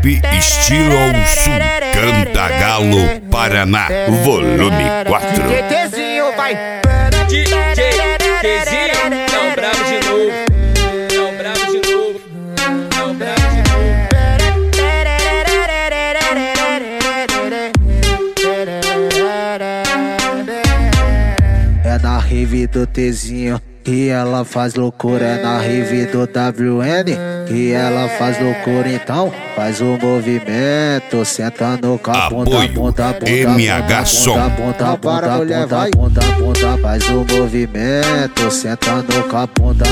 Rap estilo ao sul, Cantagalo, Paraná, volume 4. Tezinho vai. Tezinho, não bravo de novo. Não bravo de novo. Não bravo de novo. É na rave do Tezinho que ela faz loucura, é na rave do WN que ela faz loucura, então faz o movimento, senta no capunda, MH Som. Faz o movimento, senta no capunda,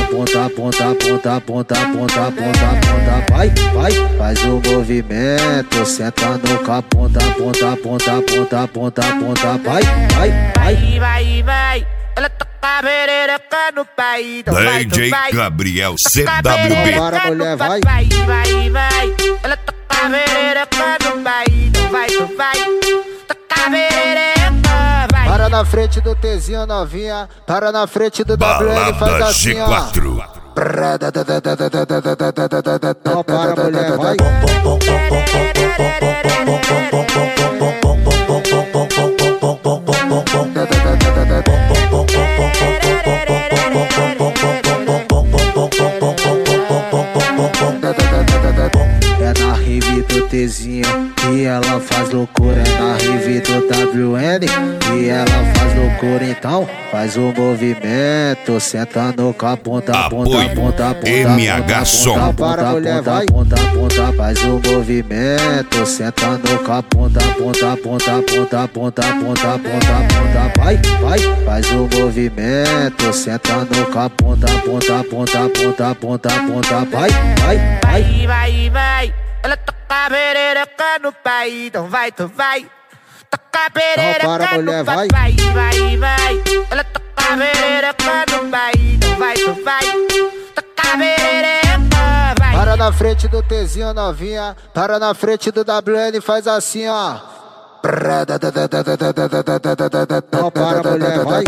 vai, faz o movimento, senta no capunda, vai. Ela toca a perereca no pai, DJ Gabriel CWB. Para mulher, vai. Ela toca a perereca no pai, vai. Toca a perereca, vai. Para na frente do Tezinho novinha, para na frente do WN, faz assim, ó. G4. Não para mulher, vai. É na rave do Tezinho que ela faz loucura, é na rave do WN que ela faz loucura, então faz o movimento, senta no capunda, MH Som. para mulher, vai. Faz o movimento, senta no capunda, vai. Faz o movimento, senta no capunda, vai. Ela toca a perereca no pai, então vai. Toca a perereca no pai, vai. Ela toca a perereca no pai, então vai. Toca a perereca, vai. Para na frente do Tezinho novinha, para na frente do WN, faz assim, ó. Não para mulher, vai.